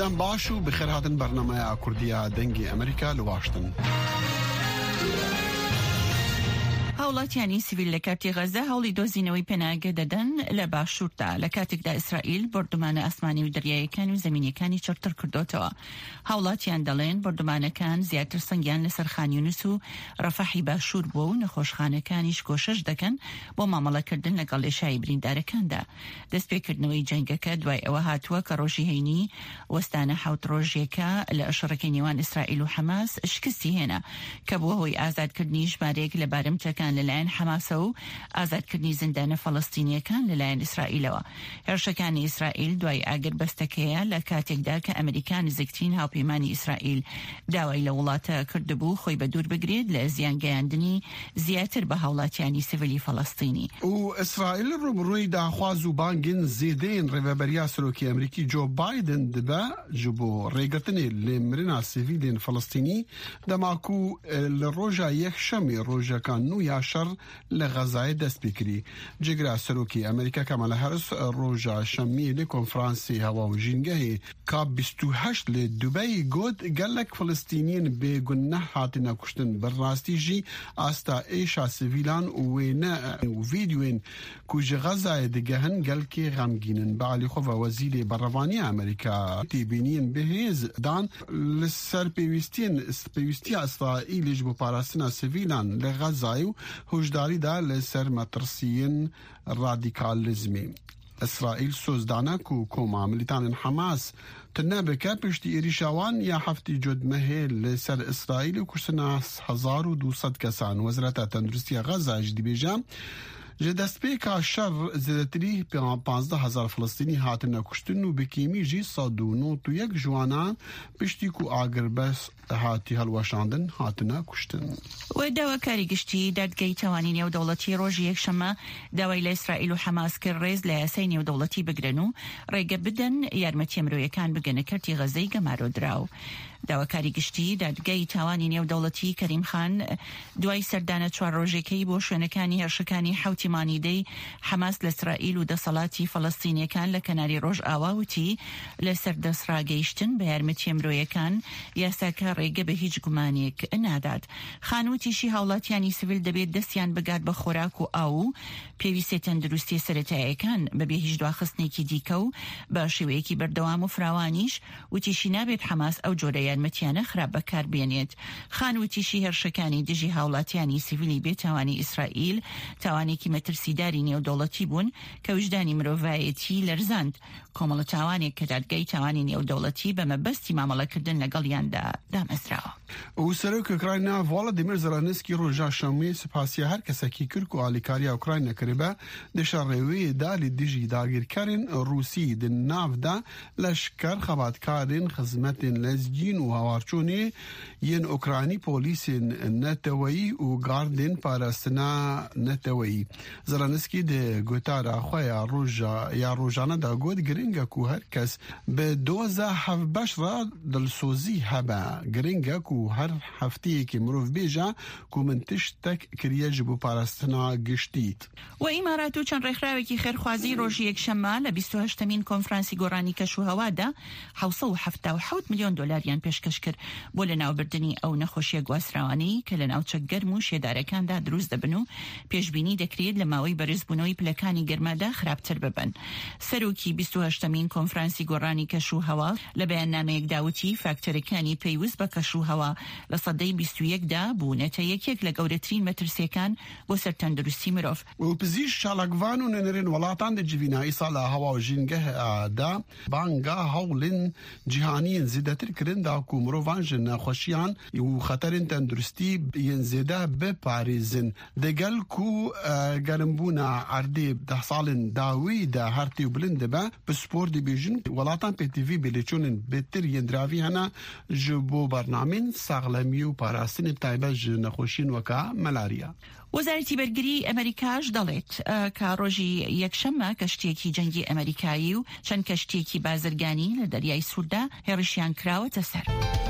سبدان باشو بخير هاتن برنامج كردية دنگي أمريكا لواشنطن. هاوڵاتیانی سیڤیل لە کاتی غەزە هەوڵی دۆزینەوەی پێناگە دەدەن لە باشووردا لە کاتێکدا ئیسرائیل بردومانە ئاسمانی و دەریایەکانی و زەمینیەکانی چڕتر کردوتەوە. هاوڵاتیان دەڵێن بردومانەکان زیاتر سەنگیان لەسەر خان یونس و ڕەفەحی باشوور بووە و نەخۆشخانەکانیش کۆشش دەکەن بۆ مامەڵەکردن لەگەڵ لێشایی بریندارەکاندا. دەستپێکردنەوەی جەنگەکە دوای ئەوە هاتووە کە ڕۆژی هەینی وەستانە حوت ڕۆژێکە لە ئەشڕەکەی نێوان ئیسرائیل و حەماس شکستی هێنا کە بووە هۆی ئازادکردنی ژمارەیەک لە بارمتەکان لەلایەن حەماسە و ئازادکردنی زیندانە فەڵەستینیەکان لەلایەن ئیسرائیلەوە. هێرشەکانی ئیسرائیل دوای ئاگربەستەکەیە لە کاتێکدا کە ئەمریکا نزیکترین هاوپەیمانی ئیسرائیل داوای لە وڵاتە کردبوو خۆی بە دوور بگرێت لە زیانگەیاندنی زیاتر بە هاوڵاتیانی سیڤیلی فەڵەستینی. و ئیسرائیل ڕوبڕووی داخواز و بانگین زێدەین ڕێبەبەریا سەرۆکی ئەمریکی جۆ بايدن دەبە ji بۆ ڕێگرتنê lê mirina sivîlên Filistînî demaku li roja yekşemê rojeka nû ya şer li Xezayê dest pê kirî. Cigira serokê Amerîka Kamala Harris roja şemiyê lê konferansê hewa û jîngehê COP28 lê Dubeyê got gelek Filistîniyên bêgunneh hatine kuştin bi rastî jî asta êşa sivîlan û wêne û vîdyoên ku ji Xezayê digehin gelkê xemgînin. Bi alî xwe ve wezîrê berrevaniya Amerîka têbîniyên bihêz dan li ser pêwistiya İsraîlê ji bo parastina sivîlan li Xezayê û hojdarî da li ser metirsiyên radîkalîzmê. İsraîl sözdana ku koma militanên Hamas tune bike piştî êrişa wan ya heftê cudmehê li ser İsraîlê û kuştina 1200 kesan. Wezareta Tenduristiya Xeza jî dibêje ji destpêka şer zêdetirî 15,000 Filistînî hatine kuştin û bi kêmî jî 191 ciwanan piştî ku agirbest hatî helweşandin hatine kuştin. و داواکاری گشتی دادگای تەوانی نێودەوڵەتی ڕۆژی یەکشەمە داوای لە ئیسرائیل و حەماس کرد ڕێز لە یاسای نێودەوڵەتی بگرن و ڕێگە بدەن یارمەتیە مرۆیەکان بگەنە کەرتی غەزەی گەمارۆدراو. داواکاری گشتی دادگای تاوانی نێودەوڵەتی کەریم خان دوای سەردانە 4 ڕۆژێکەی بۆ شوێنەکانی هێرشەکانی حوتی مانیدەی حەماس لە ئیسرائیل و دەسەڵاتی فەڵەستینیەکان لە کەناری ڕۆژ ئاواوتی لەسەر دەسڕاگەیشتن بە یارمەتیە مرۆیەکان یاساکە ڕێگە بە هیچ گومانێک نادات. خانوتیشی هاوڵاتیانی سیڤیل دەبێت دەستیان بگات بە خۆراک و ئاو و پێویستێ تەندروستی سەرەتاییەکان بەبێ هیچ دواخستنێکی دیکە و بە شێوەیەکی بەردەوام و فراوانیش وتیشی نابێت حەماس ئەو جۆرە یارمەتیانە خراپ بەکار بێنێت. خانوتیشی هێرشەکانی دژی هاوڵاتیانی سیڤیلی بێتاوانی ئیسرائیل تاوانێکی مەترسیداری نێودەوڵەتی بوون کە وجدانی مرۆڤایەتی لەرزاند. کۆمەڵە تاوانێک کە دادگای تاوانی نێودەوڵەتی بە مەبەستی مامەڵەکردن لەگەڵیاندا دامەزراوە. و سەرۆک ئوکراینە ڤڵادیمیر زەلەنسکی ڕۆژا شەمێ سپاسیە هەر کەسێکی کرد و ئالیکاریە ئوکراینە کردبە دشە ڕێوەیەدا لە دژی داگیرکارین رووسی د ناودا لەشکەر خەباتکارین خزمەتین لەزگین و هاوارچوونێ یەن ئوکرانی پۆلیسین نەتەوەیی و گاردین پاراستنا نەتەوەیی. زەلەنسکی د گوتارە خۆیە یا ڕۆژانەدا گوت گرنگە و هەر کەس بە دۆزە هەڤبەش را دڵسۆزی هەبە گرنگە و هەر هەفتەیەکی مرۆڤ بێژە کو من تشتێک کریە ji بۆ پاراستنا گشتیت. و ئیمارات و چەند ڕێکخراوێکی خێرخوازی ڕۆژی یەکشەممە لە 28مین کۆنفرانسی گۆڕانی کەشوهەوادا 777 میلیۆن دۆلاریان پێشکەش کرد بۆ لە ناوبردنی ئەو نەخۆشیە گواسراوانەی کە لە ناوچە گەرم و شێدارەکاندا دروست دەبن و پێشبینی دەکرێت لە ماوەی بەرزبوونەوەی پلەکانی گەرمادا خراپتر ببن. سەرۆکی 28مین کۆنفرانسی گۆڕانی کەشوهەوا لە بەیاننامەیەک داوتی فاکتەرەکانی پێیوست بە کەشوهەوا لە سەدەی 21دا بوونەتە یەکێک لە گەورەترین مەترسیەکان بۆ سەر تەندروستی مرۆڤ. و پزیش شاڵەکڤان و نێنەرێن وڵاتان دەجیڤینایی ساڵە هەوا و ژینگەهدا بانگا هەوڵین جیهانیین زیدەتر کردندا کو مرۆڤان ژ نەخۆشیان و خەتەرین تەندروستی یەن زێدە بپارێزن دەگەل کو گەرمبوونا عەردێ 10 ساڵن داویدا هەرتی و بلند دەبە بسپۆر دەبێژن وڵاتان پێتیڤی بێلێچۆنن بێتر یەندراوی هەنا ji bo bernamên saxlemî û parastinê taybet ji nexweşiyên weka melarya. وەزارەتی بەرگری ئەمریکاش دەڵێت کە ڕۆژی یەکشەممە کەشتیەکی جەنگی ئەمریکایی و چەند کەشتیەکی بازرگانی لە دەریای سووردا هێرشیان کراوەتە سەر.